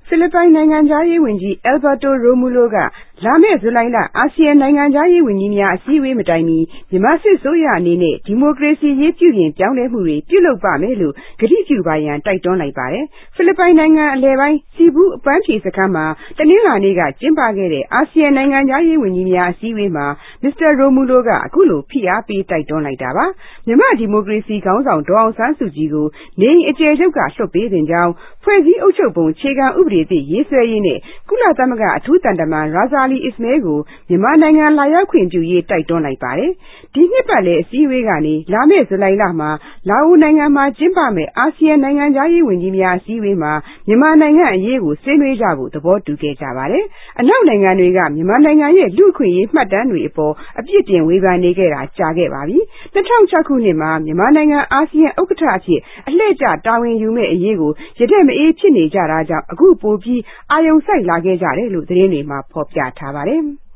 ဖိလစ်ပိုင်နိုင်ငံခြားရေးဝန်ကြီး Alberto Romulo ကလာမယ့်ဇူလိုင်လအာဆီယံနိုင်ငံခြားရေးဝန်ကြီးများအစည်းအဝေးမတိုင်မီမြန်မာစစ်အစိုးရအနေနဲ့ဒီမိုကရေစီရေးပြုပြင်ပြောင်းလဲမှုတွေပြုလုပ်ပါမယ်လို့ကတိပြုပါရန်တိုက်တွန်းလိုက်ပါတယ်။ဖိလစ်ပိုင်နိုင်ငံအလယ်ပိုင်းစီဘူးအပန်းဖြေစခန်းမှာတနင်္လာနေ့ကကျင်းပခဲ့တဲ့အာဆီယံနိုင်ငံခြားရေးဝန်ကြီးများအစည်းအဝေးမှာမစ္စတာ Romulo ကအခုလိုဖိအားပေးတိုက်တွန်းလိုက်တာပါ။မြန်မာဒီမိုကရေစီခေါင်းဆောင်ဒေါ်အောင်ဆန်းစုကြည်ကိုနေအိမ်အကျယ်ချုပ်ကလွှတ်ပေးသင့်ကြောင်းဖွဲ့စည်းအုပ်ချုပ်ပုံအခြေခံဥပဒေသစ်ရေးဆွဲရေးနဲ့ကုလသမဂ္ဂအထူးတန်တမန် Razali Ismail ကိုမြန်မာနိုင်ငံလာရောက်ခွင့်ပြုရေးတိုက်တွန်းလိုက်ပါတယ်။ဒီနှစ်ပတ်လည်အစည်းအဝေးကနေလာမယ့်ဇူလိုင်လမှာလာအိုနိုင်ငံမှာကျင်းပမယ့်အာဆီယံနိုင်ငံခြားရေးဝန်ကြီးများအစည်းအဝေးမှာမြန်မာနိုင်ငံအရေးကိုဆွေးနွေးကြဖို့သဘောတူခဲ့ကြပါတယ်။အနောက်နိုင်ငံတွေကမြန်မာနိုင်ငံရဲ့လူ့အခွင့်အရေးမှတ်တမ်းတွေအပေါ်အပြစ်တင်ဝေဖန်နေခဲ့တာကြာခဲ့ပါပြီ။2006ခုနှစ်မှာမြန်မာနိုင်ငံအာဆီယံဥက္ကဋ္ဌအဖြစ်အလှည့်ကျတာဝန်ယူမဲ့အရေးကိုရတဲ့မအေးဖြစ်နေကြတာကြောင့်အခုပိုပြီးအာရုံစိုက်လာခဲ့ကြတယ်လို့သတင်းတွေမှာဖော်ပြထားပါတယ်။